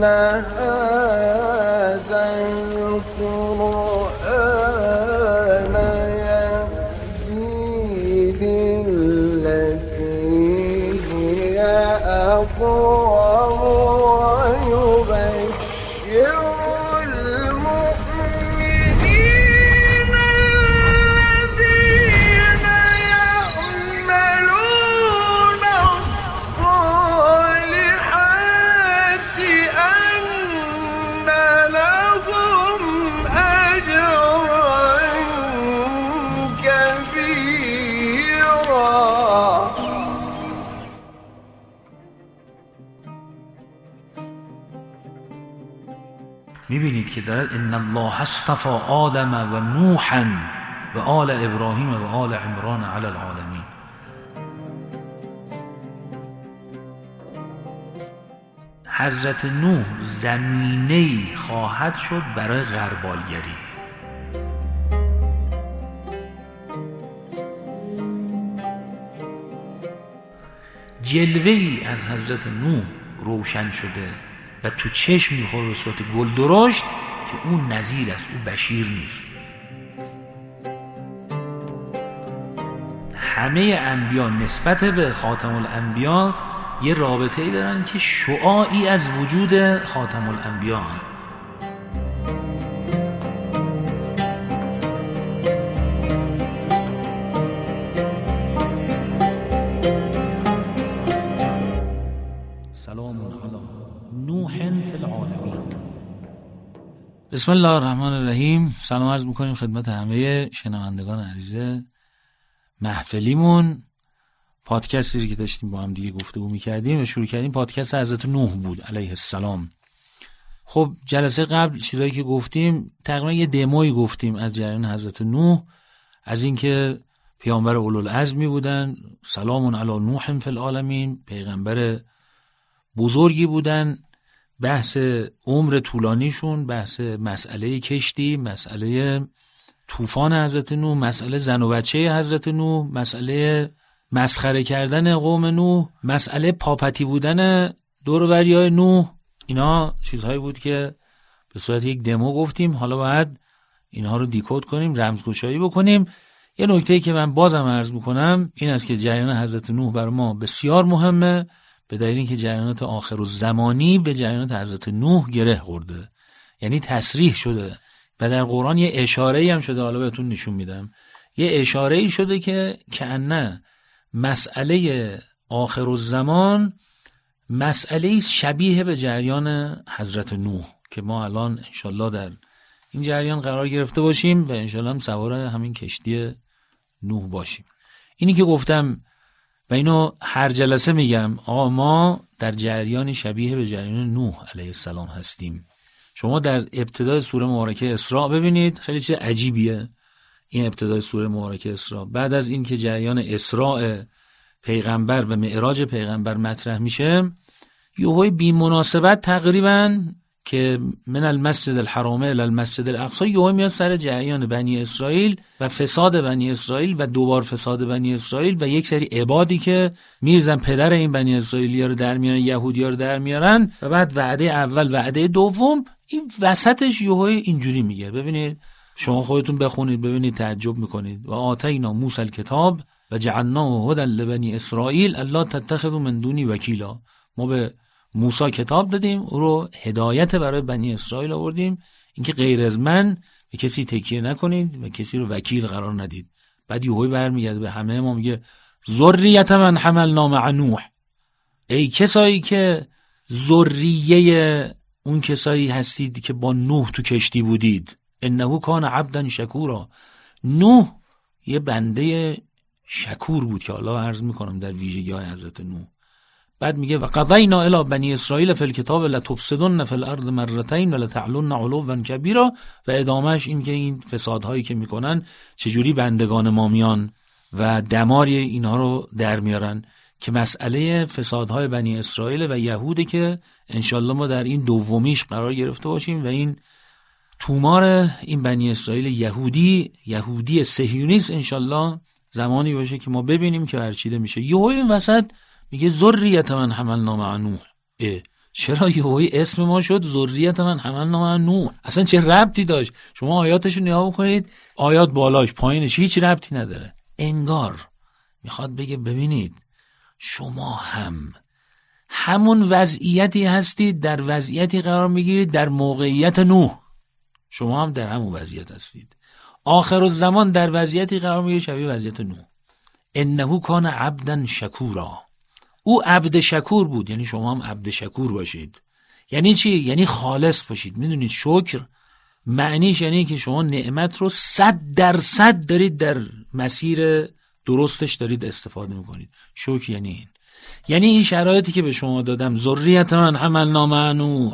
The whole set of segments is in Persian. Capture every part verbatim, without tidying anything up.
هذا القرآن يهدي للتي هي أقوم ويبشر المؤمنين الذين يعملون الصالحات أن لهم أجرا كبيرا. میبینید که در ان الله اصطفى آدم و نوحا و آل ابراهیم و آل عمران علی العالمین. حضرت نوح زمینه‌ای خواهد شد برای غربالگری. جلوه‌ای از حضرت نوح روشن شده و تو چشم میخوره به صورت گل درشت که اون نظیر است، اون بشیر نیست. همه انبیا نسبت به خاتم الانبیا یه رابطه‌ای دارن که شعاعی از وجود خاتم الانبیا هست. سلام علی نوح فی العالمین. بسم الله الرحمن الرحیم. سلام عرض میکنیم خدمت همه شنوندگان عزیز محفلیمون. پادکستی که داشتیم با هم دیگه گفتگو میکردیم و شروع کردیم پادکست حضرت نوح بود علیه السلام. خب جلسه قبل چیزایی که گفتیم تقریبا یه دموی گفتیم از جریان حضرت نوح، از اینکه پیامبر اولوالعزمی بودن، سلام علی نوح فی العالمین، پیغمبر بزرگی بودن، بحث عمر طولانیشون، بحث مسئله کشتی، مسئله طوفان حضرت نوح، مسئله زن و بچه حضرت نوح، مسئله مسخره کردن قوم نوح، مسئله پاپتی بودن دور و بریای نوح. اینا چیزهایی بود که به صورت یک دمو گفتیم. حالا باید اینها رو دیکود کنیم، رمزگشایی بکنیم. یه نکته‌ای که من بازم عرض میکنم این است که جریان حضرت نوح برای ما بسیار مهمه، به دلیل اینکه جریانات آخر الزمانی به جریانات حضرت نوح گره خورده، یعنی تصریح شده و در قرآن یه اشاره‌ای هم شده. حالا بهتون نشون میدم. یه اشاره‌ای شده که کأنه مسئله آخر الزمان مسئله شبیه به جریان حضرت نوح که ما الان انشالله در این جریان قرار گرفته باشیم و انشالله هم سوار همین کشتی نوح باشیم. اینی که گفتم و اینو هر جلسه میگم، آقا ما در جریان شبیه به جریان نوح علیه السلام هستیم. شما در ابتدای سوره مبارکه اسراء ببینید، خیلی چیز عجیبیه این ابتدای سوره مبارکه اسراء. بعد از این که جریان اسراء پیغمبر و معراج پیغمبر مطرح میشه، یهوی بی مناسبت تقریبا که من المسجد الحرام الی المسجد الاقصی یهوی میاد سر جریان بنی اسرائیل و فساد بنی اسرائیل و دوبار فساد بنی اسرائیل و یک سری عبادی که میرزن پدر این بنی اسرائیلی‌ها رو در میارن، یهودی‌ها رو در میارن و بعد وعده اول وعده دوم این وسطش یهوی اینجوری میگه. ببینید شما خودتون بخونید ببینید تعجب میکنید. و آتینا موسی الکتاب و جعلناه هدی لبنی اسرائیل الا تتخذوا من دونی وکیلا. ما به موسی کتاب دادیم، او رو هدایت برای بنی اسرائیل آوردیم، اینکه غیر از من به کسی تکیه نکنید و کسی رو وکیل قرار ندید. بعد یهویی برمیگرده به همه ما میگه ذریت من حملنا مع نوح، ای کسایی که ذریه اون کسایی هستید که با نوح تو کشتی بودید، انه کان عبدا شکورا. نوح یه بنده شکور بود که حالا عرض میکنم در ویژگی‌های حضرت نوح. بعد میگه و قضینا الی بنی اسرائیل فی الکتاب لتفسدن فی الارض مرتين ولتعلن علوا کبیرا. و ادامهش این که این فسادهایی که میکنن چجوری بندگان ما میان و دمار اینها رو در میارن، که مسئله فسادهای بنی اسرائیل و یهوده که انشالله ما در این دومیش قرار گرفته باشیم و این تومار این بنی اسرائیل یهودی یهودی صهیونیست انشالله زمانی باشه که ما ببینیم که برچیده میشه. یهو این وسط میگه ذریت من حملنا مع نوح. اه چرا یهویی اسم ما شد ذریت من حملنا مع نوح؟ اصلا چه ربطی داشت؟ شما آیاتشو نگاه بکنید، آیات بالاش پایینش هیچ ربطی نداره. انگار میخواد بگه ببینید شما هم همون وضعیتی هستید، در وضعیتی قرار میگیرید در موقعیت نوح. شما هم در همون وضعیت هستید. آخر الزمان در وضعیتی قرار میگیرید شبیه وضعیت نوح. انه کان عبدا شکورا. او عبد شکور بود، یعنی شما هم عبد شکور باشید. یعنی چی؟ یعنی خالص باشید. میدونید شکر معنیش یعنی که شما نعمت رو صد درصد دارید در مسیر درستش دارید استفاده میکنید. شکر یعنی این. یعنی این شرایطی که به شما دادم، ذریت من حملنا مع نوح،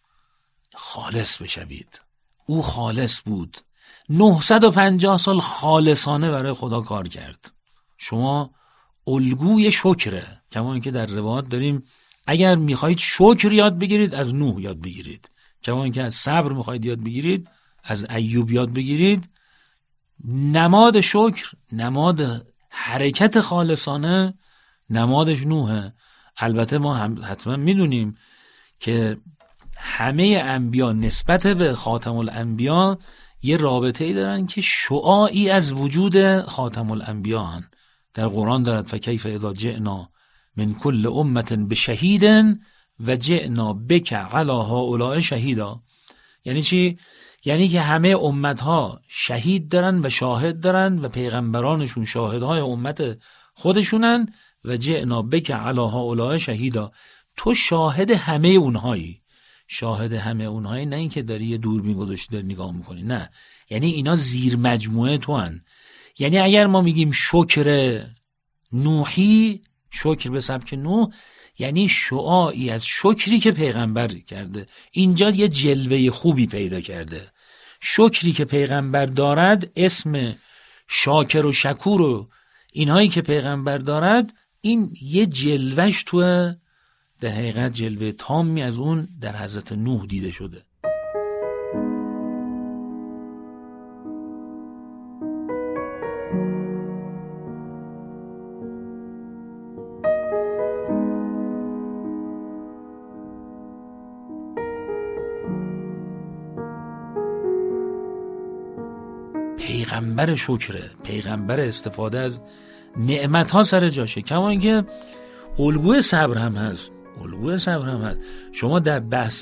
خالص بشوید. او خالص بود، نهصد و پنجاه سال خالصانه برای خدا کار کرد. شما الگوی شکره. کما اینکه در روایات داریم اگر میخواهید شکر یاد بگیرید از نوح یاد بگیرید، کما اینکه از صبر میخواهید یاد بگیرید از ایوب یاد بگیرید. نماد شکر، نماد حرکت خالصانه، نمادش نوحه. البته ما هم حتما میدونیم که همه انبیا نسبت به خاتم الانبیا یه رابطه‌ای دارن که شعاعی از وجود خاتم الانبیا هن. در قرآن دارد فکیف اذا جئنا من کل امت بشهید و جئنا بک علی هؤلاء شهیدا. یعنی چی؟ یعنی که همه امتها شهید دارن و شاهد دارن و پیغمبرانشون شاهدهای امت خودشونن و جئنا بک علی هؤلاء شهیدا. تو شاهد همه اونهایی. شاهد همه اونهایی، نه این که داری یه دوربین گذاشتی داری نگاه میکنی، نه، یعنی اینا زیر مجموعه تو هن. یعنی اگر ما میگیم شکر نوحی، شکر به سبک نوح، یعنی شعاعی از شکری که پیغمبر کرده. اینجا یه جلوه خوبی پیدا کرده. شکری که پیغمبر دارد، اسم شاکر و شکور و اینهایی که پیغمبر دارد، این یه جلوهش توه، در حقیقت جلوه تامی از اون در حضرت نوح دیده شده. پیغمبر شکره، پیغمبر استفاده از نعمت ها سر جاشه. کما اینکه الگوی صبر هم هست. الگوی صبر هم هست. شما در بحث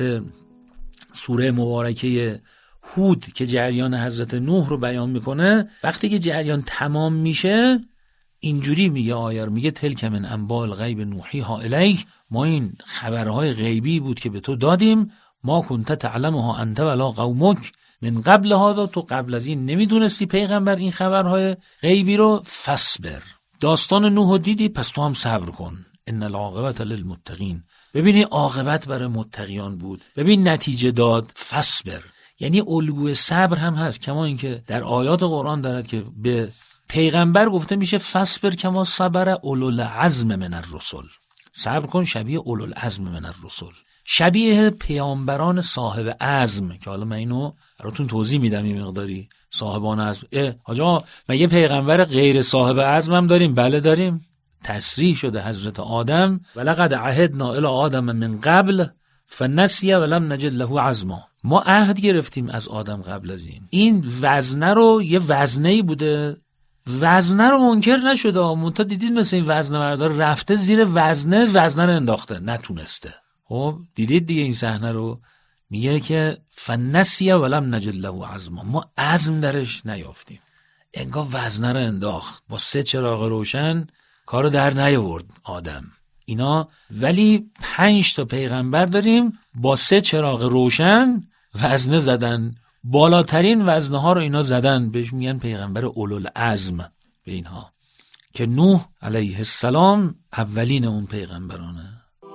سوره مبارکه هود که جریان حضرت نوح رو بیان میکنه، وقتی که جریان تمام میشه اینجوری میگه آیه رو، میگه تلک من انباء الغیب نوحی ها الیک، ما این خبرهای غیبی بود که به تو دادیم، ما کنت تعلمها انت ولا قومک من قبل هذا، تو قبل از این نمیدونستی پیغمبر این خبرهای غیبی رو. فصبر، داستان نوح دیدی، پس تو هم صبر کن. ان العاقبت للمتقین، ببینی عاقبت برای متقیان بود، ببین نتیجه داد. فصبر یعنی الگوی صبر هم هست. کما اینکه در آیات قرآن دارد که به پیغمبر گفته میشه فصبر کما صبر اولو العزم من الرسل، صبر کن شبیه اولو العزم من الرسل، شبیه پیامبران صاحب عزم، که حالا من اینو براتون توضیح میدم یه مقداری. صاحبان عزم، اه حاج آقا مگه پیغمبر غیر صاحب عزم هم داریم؟ بله داریم. تصریح شده حضرت آدم ولقد عهدنا الی آدم من قبل فنسی ولم نجد له عزما. ما عهد گرفتیم از آدم قبل از این. این وزنه رو، یه وزنه‌ای بوده، وزنه رو منکر نشده. منتها دیدید مثل این وزنه بردار رفته زیر وزنه، وزنه رو انداخته، نتونسته. خب دیدید دیگه این صحنه رو. میگه که فنسی ولم نجد له عزما، ما عزم درش نیافتیم. انگار وزنه رو انداخت با سه چراغ روشن، کارو در نیاورد آدم. اینا ولی پنج تا پیغمبر داریم با سه چراغ روشن وزنه زدن، بالاترین وزنه ها رو اینا زدن، بهش میگن پیغمبر اولوالعزم به اینها، که نوح علیه السلام اولین اون پیغمبرانه.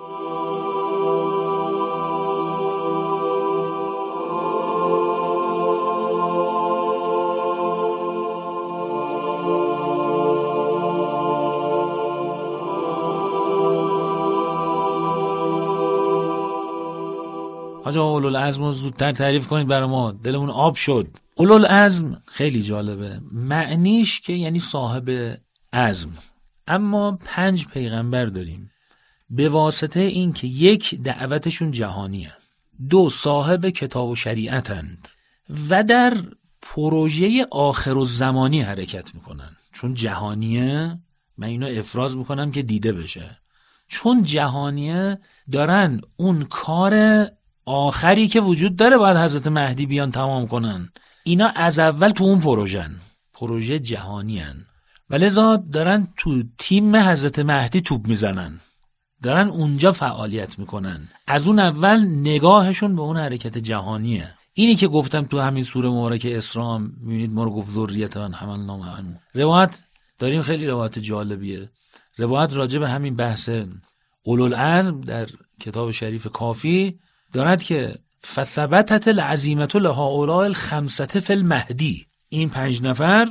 آجا اولوالعزم رو زودتر تعریف کنید برای ما، دلمون آب شد. اولوالعزم خیلی جالبه، معنیش که یعنی صاحب عزم. اما پنج پیغمبر داریم. به واسطه این که یک، دعوتشون جهانیه، دو، صاحب کتاب و شریعتند و در پروژه آخر الزمانی حرکت میکنن. چون جهانیه، من اینو افراز میکنم که دیده بشه، چون جهانیه دارن اون کار آخری که وجود داره باید حضرت مهدی بیان تمام کنن. اینا از اول تو اون پروژن، پروژه جهانی هن و لذا دارن تو تیم حضرت مهدی توپ میزنن، دارن اونجا فعالیت میکنن. از اون اول نگاهشون به اون حرکت جهانیه. اینی که گفتم تو همین سوره مبارکه اسراء میبینید ما رو گفت ذریتان حملنا معه. روایت داریم خیلی روایت جالبیه. روایت راجع به همین بحث اولوالعزم در کتاب شریف کافی دارد که فثبتت العزیمة لهؤلاء الخمسة فی المهدی، این پنج نفر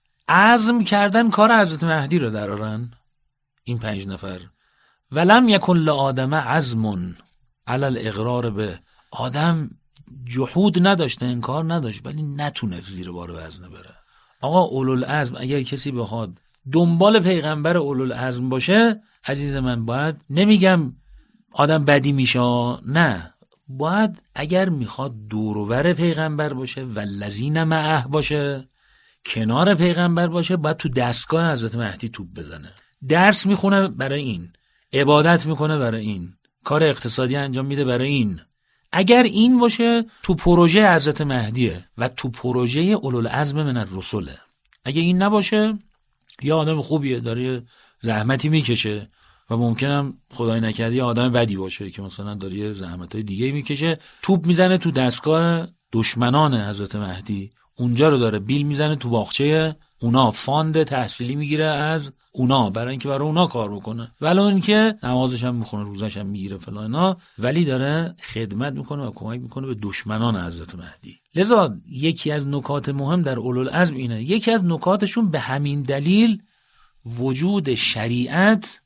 عزم کردن کار حضرت مهدی رو درارن. این پنج نفر ولم یکن لآدم عزم علی الاقرار به، آدم جحود نداشته، انکار نداشت، ولی نتونه زیر بار وزنه بره. آقا اولوالعزم اگر کسی بخواد دنبال پیغمبر اولوالعزم باشه، عزیز من، باید، نمیگم آدم بدی میشه، نه، باید اگر میخواد دور و بر پیغمبر باشه و الذین معه باشه، کنار پیغمبر باشه، باید تو دستگاه حضرت مهدی توپ بزنه. درس میخونه برای این، عبادت میکنه برای این، کار اقتصادی انجام میده برای این. اگر این باشه تو پروژه حضرت مهدیه و تو پروژه اولوالعزم من الرسله. اگه این نباشه، یا آدم خوبیه داره زحمتی میکشه و ممکنم خدای نکرده یه آدم بدی باشه که مثلا داره زحمتای دیگه میکشه، توپ میزنه تو دستگاه دشمنان حضرت مهدی، اونجا رو داره بیل میزنه تو باغچه اونا، فاند تحصیلی میگیره از اونا برای اینکه برای اونا کار بکنه، ولی اینکه نمازش هم میخونه، روزش هم میگیره فلان، ولی داره خدمت میکنه و کمک میکنه به دشمنان حضرت مهدی. لذا یکی از نکات مهم در اولوالعزم اینه، یکی از نکاتشون به همین دلیل وجود شریعت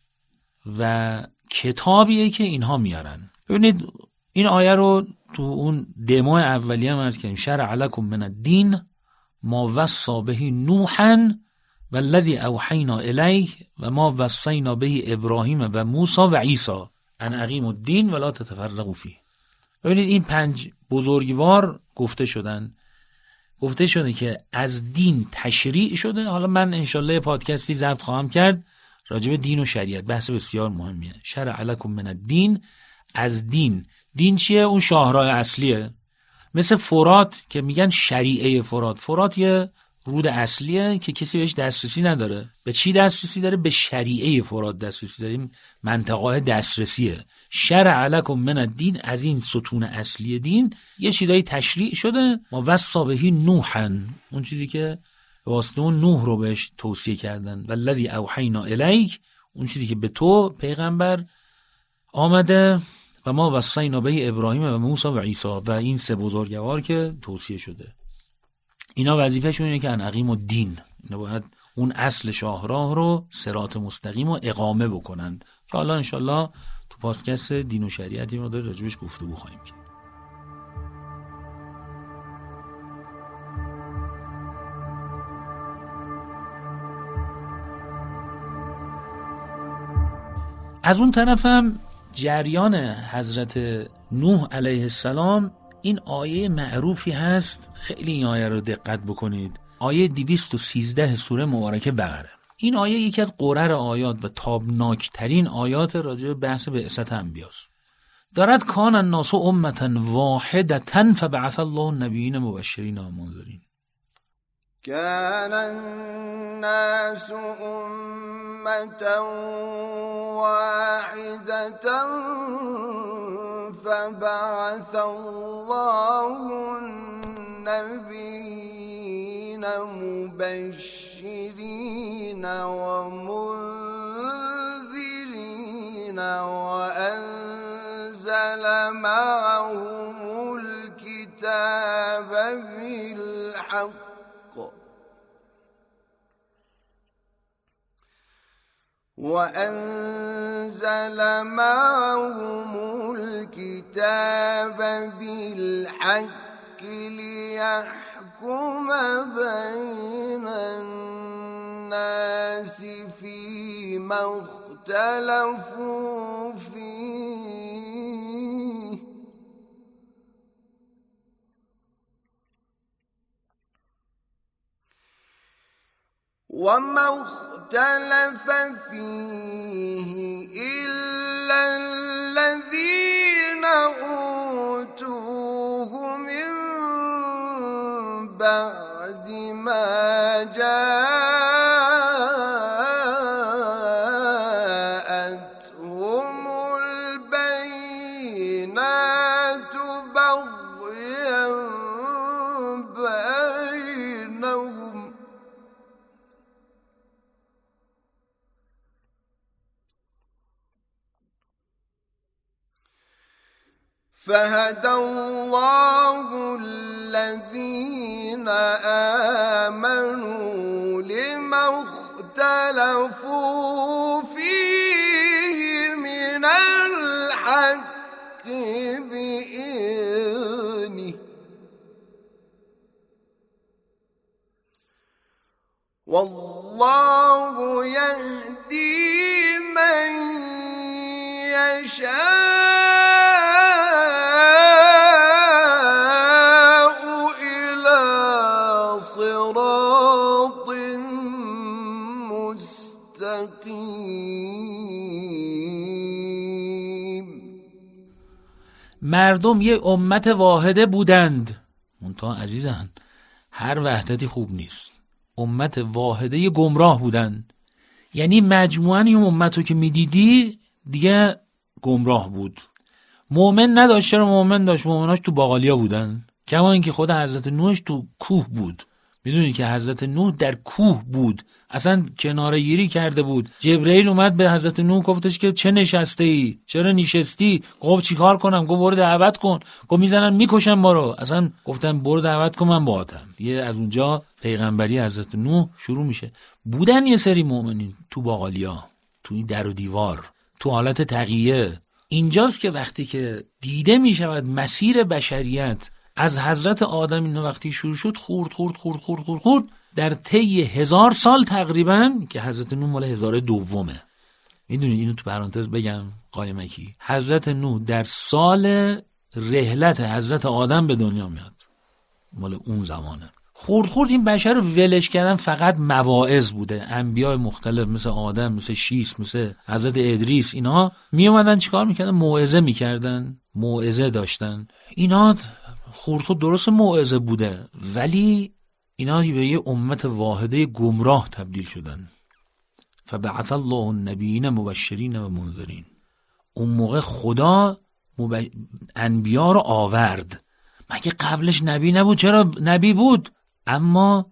و کتابیه که اینها میارن. ببینید این آیه رو تو اون دمو اولیه مرد کردیم، شرع لکم من الدین ما وصی به نوحا والذی اوحینا الیه و ما وصینا به ابراهیم و موسی و عیسی ان اقیموا الدین ولا تتفرقوا فیه. ببینید این پنج بزرگوار گفته شدن، گفته شده که از دین تشریع شده. حالا من انشالله پادکستی ضبط خواهم کرد راجع به دین و شریعت، بحث بسیار مهمیه. شرع لکم من الدین، از دین. دین چیه؟ اون شاهراه اصلیه، مثل فرات که میگن شریعه فرات. فرات یه رود اصلیه که کسی بهش دسترسی نداره. به چی دسترسی داره؟ به شریعه فرات دسترسی داریم، منطقه دسترسیه. شرع لکم من الدین، از این ستون اصلی دین یه چیزایی تشریع شده. ما وصی به نوحا، اون چیزی که واسطه اون نوح رو بهش توصیه کردن، والذی اوحینا الیک، اون چیزی که به تو پیغمبر آمده، و ما وصینا به ابراهیم و موسی و عیسی، و این سه بزرگوار که توصیه شده. اینا وظیفه‌شون اینه که ان اقیموا الدین، اینا باید اون اصل شاهراه رو، صراط مستقیم رو اقامه بکنند که حالا انشالله تو پادکست دین و شریعتی ما داره راجبش گفتگو خواهیم کرد. از اون طرفم جریان حضرت نوح علیه السلام، این آیه معروفی هست، خیلی این آیه رو دقت بکنید، آیه دویست و سیزده سوره مبارکه بقره. این آیه یکی از قرر آیات و تابناکترین آیات راجع به بحث بعثت انبیاست. دارد کان الناس امة واحدة فبعث الله النبیین مبشرین و منذرین. كان الناس أمة واحدة فبعث الله النبيين مبشرين ومنذرين وأنزل معهم الكتاب بالحق وأنزل معهم الكتاب بالحق ليحكم بين الناس فيما اختلفوا اختلفوا فيه وما اختلف فيه إلا الذين أوتوه من بعد ما جاءتهم البينات بغيا بينهم فهدى الله الذين آمنوا لما اختلفوا فيه من الحق بإذنه والله يهدي من يشاء إلى صراط مستقيم. مردم یه امت واحده بودند. منتها عزیزان هر وحدتی خوب نیست. امت واحده گمراه بودند، یعنی مجموعاً این امت رو که میدیدی دیگه گمراه بود. مؤمن نداشت. چرا مؤمن داشت؟ مؤمناش تو باقالیا بودن. کما اینکه خود حضرت نوحش تو کوه بود. میدونی که حضرت نوح در کوه بود، اصلا کناره گیری کرده بود. جبرئیل اومد به حضرت نوح گفتش که چه نشسته ای؟ چرا نشستی؟ گفت چیکار کنم؟ گفت برو دعوت کن. گفت میزنن میکشن ما رو. اصلا گفتن برو دعوت کن من باهاتم. دیگه از اونجا پیغمبری حضرت نوح شروع میشه. بودن یه سری مؤمنین تو باقالیا، تو این در و دیوار، تو حالت تقیه. اینجاست که وقتی که دیده میشود مسیر بشریت از حضرت آدم اینو وقتی شروع شد خورد خورد خورد خورد خورد خورد در طی هزار سال تقریبا که حضرت نوح مال هزار دومه. میدونی اینو تو پرانتز بگم قایمکی، حضرت نوح در سال رحلت حضرت آدم به دنیا میاد، مال اون زمانه. خورد خورد این بشر رو ولش کردن فقط مواعظ بوده. انبیاء مختلف مثل آدم، مثل شیس، مثل حضرت ادریس، اینا می اومدن چیکار میکردن؟ موعظه میکردن، موعظه داشتن. اینا خورد خورد درست موعظه بوده، ولی اینا به یه امت واحده گمراه تبدیل شدن. فبعث الله النبیین مبشرین و منذرین. اون موقع خدا مب... انبیا رو آورد. مگه قبلش نبی نبود؟ چرا نبی بود؟ اما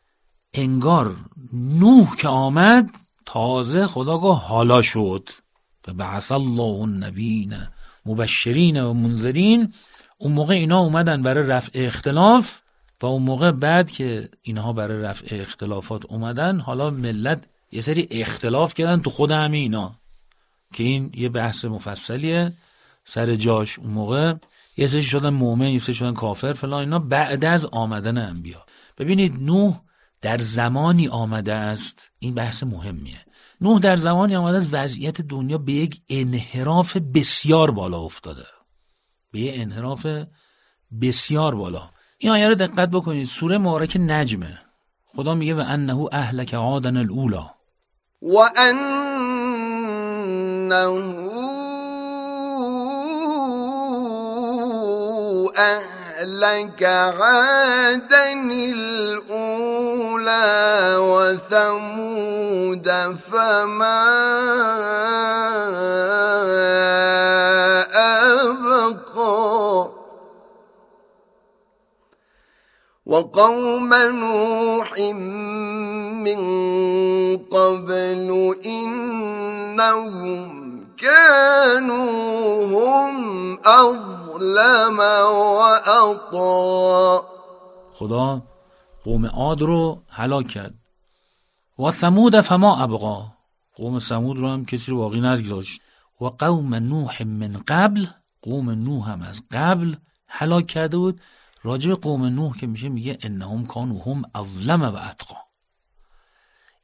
انگار نوح که آمد تازه خدا گفت حالا شد. فبعث الله النبیین مبشرین و منذرین. اون موقع اینا اومدن برای رفع اختلاف و اون موقع بعد که اینها برای رفع اختلافات اومدن، حالا ملت یه سری اختلاف کردن تو خود همه اینا که این یه بحث مفصلیه سر جاش. اون موقع یه سری شدن مؤمن، یه سری شدن کافر فلان اینا بعد از آمدن انبیا. ببینید نوح در زمانی آمده است، این بحث مهمیه. نوح در زمانی آمده است وضعیت دنیا به یک انحراف بسیار بالا افتاده، به یک انحراف بسیار بالا. این آیه رو دقت بکنید، سوره مبارکه نجمه. خدا میگه و انه اهلک عادن الاولی و انه أهلك عادا الأولى وثمود فما أبقى وقوم نوح من قبل إنهم كانوا هم أظلم وأطغى. خدا قوم عاد رو هلاک کرد. و ثمود فما ابقا، قوم ثمود رو هم کسی رو باقی نگذاشت. و قوم نوح من قبل، قوم نوح هم از قبل هلاک کرده بود. راجع به قوم نوح که میشه میگه انهم کانوا هم اظلم و اتقا.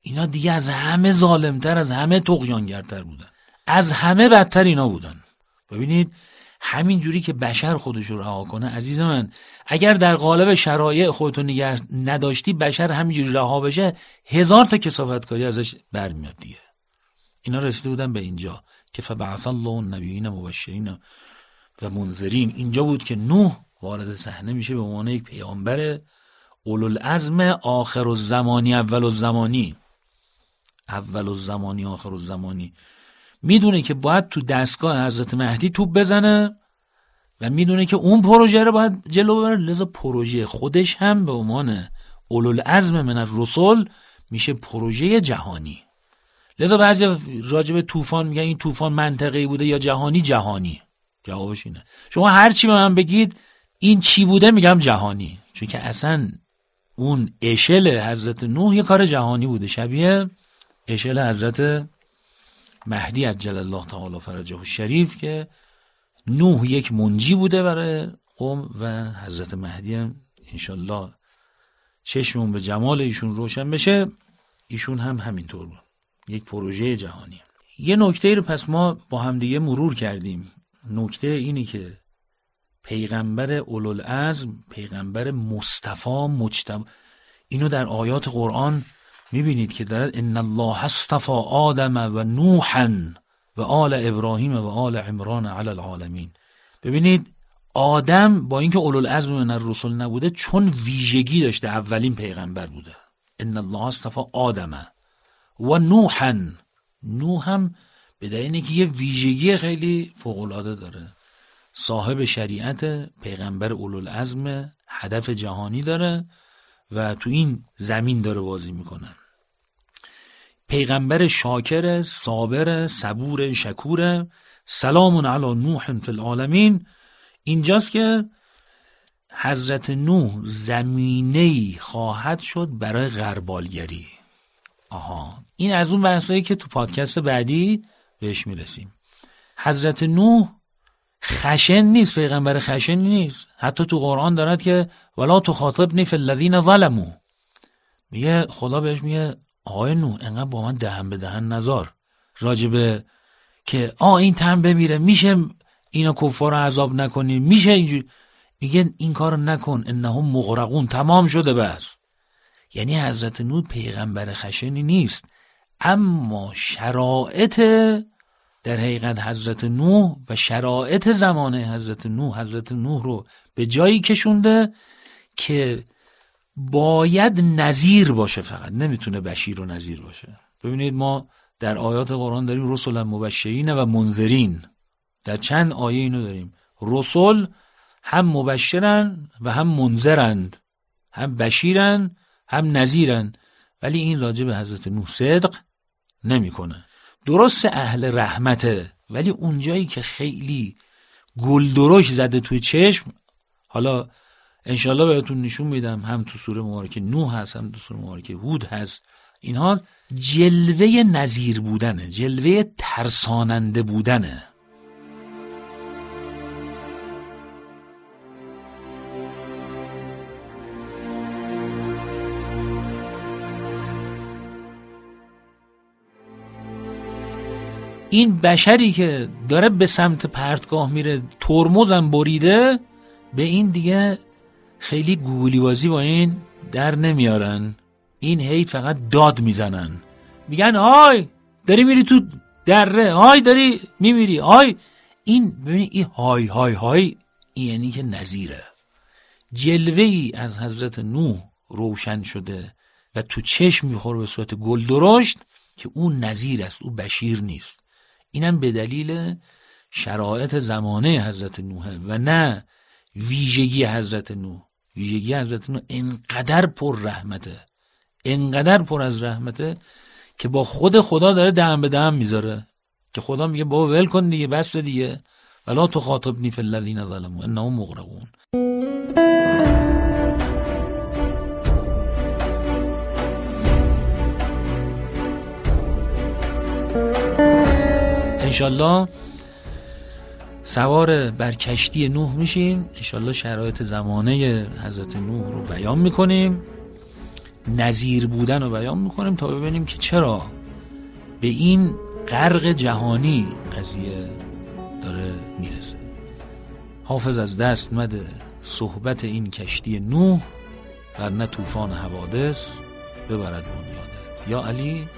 اینا دیگه از همه ظالمتر، از همه طغیانگرتر بودن، از همه بدتر اینا بودن. ببینید همین جوری که بشر خودش رو رها کنه، عزیز من، اگر در قالب شرایع خودتو نگه نداشتی بشر همینجوری رها بشه، هزار تا کثافتکاری ازش برمیاد دیگه. اینا رسیده بودن به اینجا که فبعث الله النبیین مبشرین و منذرین. اینجا بود که نوح وارد صحنه میشه به عنوان یک پیامبر اولوالعزم آخر الزمانی اول الزمانی اول الزمانی آخر الزمانی. میدونه که باید تو دستگاه حضرت مهدی توپ بزنه و میدونه که اون پروژه رو باید جلو ببره، لذا پروژه خودش هم به عنوان اولوالعزم من الرسل میشه پروژه جهانی. لذا بعضی راجع به طوفان میگن این طوفان منطقه‌ای بوده یا جهانی. جهانی جوابش اینه. شما هر چی به من بگید این چی بوده میگم جهانی، چون که اصلا اون اشل حضرت نوح یه کار جهانی بوده، شبیه اشل حضرت مهدی عجل الله تعالی فرجه الشریف که نوح یک منجی بوده برای قوم و حضرت مهدی هم انشالله چشمون به جمال ایشون روشن بشه، ایشون هم همینطور بود، یک پروژه جهانی. یه نکته رو پس ما با هم دیگه مرور کردیم. نکته اینی که پیغمبر اولوالعزم، پیغمبر مصطفی مجتبی، اینو در آیات قرآن میبینید که داره ان الله اصطفى آدم و نوحا و آل ابراهیم و آل عمران علی العالمین. ببینید آدم با اینکه اولوالعزم من الرسل نبوده، چون ویژگی داشته، اولین پیغمبر بوده. ان الله اصطفى آدم و نوحا، نوح هم به دلیل اینکه یه ویژگی خیلی فوق العاده داره، صاحب شریعت، پیغمبر اولوالعزم، هدف جهانی داره و تو این زمین داره بازی میکنه. پیغمبر شاکر، صابر، صبور، شکور. سلام علی نوح فی العالمین. اینجاست که حضرت نوح زمینه‌ای خواهد شد برای غربالگری. آها، این از اون بحثایی که تو پادکست بعدی بهش میرسیم. حضرت نوح خشن نیست، پیغمبر خشن نیست. حتی تو قرآن دارد که ولا تخاطبنی فی الذین ظلموا، میگه خدا بهش میگه آقای نوح انقدر با من دهن به دهن نزار راجبه که آ این تن بمیره، میشه اینا کفار رو عذاب نکنی، میشه اینجوری. میگه این کار نکن، انهم مغرقون، تمام شده بس. یعنی حضرت نوح پیغمبر خشنی نیست، اما شرایط در حقیقت حضرت نوح و شرایط زمانه حضرت نوح حضرت نوح رو به جایی کشونده که باید نذیر باشه، فقط نمیتونه بشیر و نذیر باشه. ببینید ما در آیات قرآن داریم رسولا مبشرین و منذرین، در چند آیه اینو داریم. رسول هم مبشرن و هم منذرند، هم بشیرن هم نذیرن، ولی این راجع به حضرت نوح صدق نمیکنه. درست اهل رحمته، ولی اونجایی که خیلی گلدرش زده توی چشم، حالا انشالله بهتون نشون میدم، هم تو سوره مبارکه نوح هست هم تو سوره مبارکه هود هست، اینها جلوه نذیر بودنه، جلوه ترساننده بودنه. این بشری که داره به سمت پرتگاه میره، ترمزم بریده، به این دیگه خیلی گوگلی بازی با این در نمیارن. این هی فقط داد میزنن، میگن آی داری میری تو دره، آی داری میمیری، آی. این ببینید این های های های این یعنی که نذیره. جلوه ای از حضرت نوح روشن شده و تو چشم میخوره به صورت گل درشت که اون نذیر است، اون بشیر نیست. اینم به دلیل شرایط زمانه حضرت نوحه و نه ویژگی حضرت نوح. ویژگی حضرت نوح انقدر پر رحمته، انقدر پر از رحمته که با خود خدا داره دهن به دهن میذاره، که خدا میگه بابا ول کن دیگه، بس دیگه، ولا تخاطبنی فی الذین ظلموا انهم مغرقون. انشالله سوار بر کشتی نوح میشیم، انشالله شرایط زمانه حضرت نوح رو بیان میکنیم. نظیر بودن رو بیان میکنیم تا ببینیم که چرا به این غرق جهانی قضیه داره میرسه. حافظ از دست مده صحبت این کشتی نوح، ورنه طوفان حوادث ببرد بنیادت. یا علی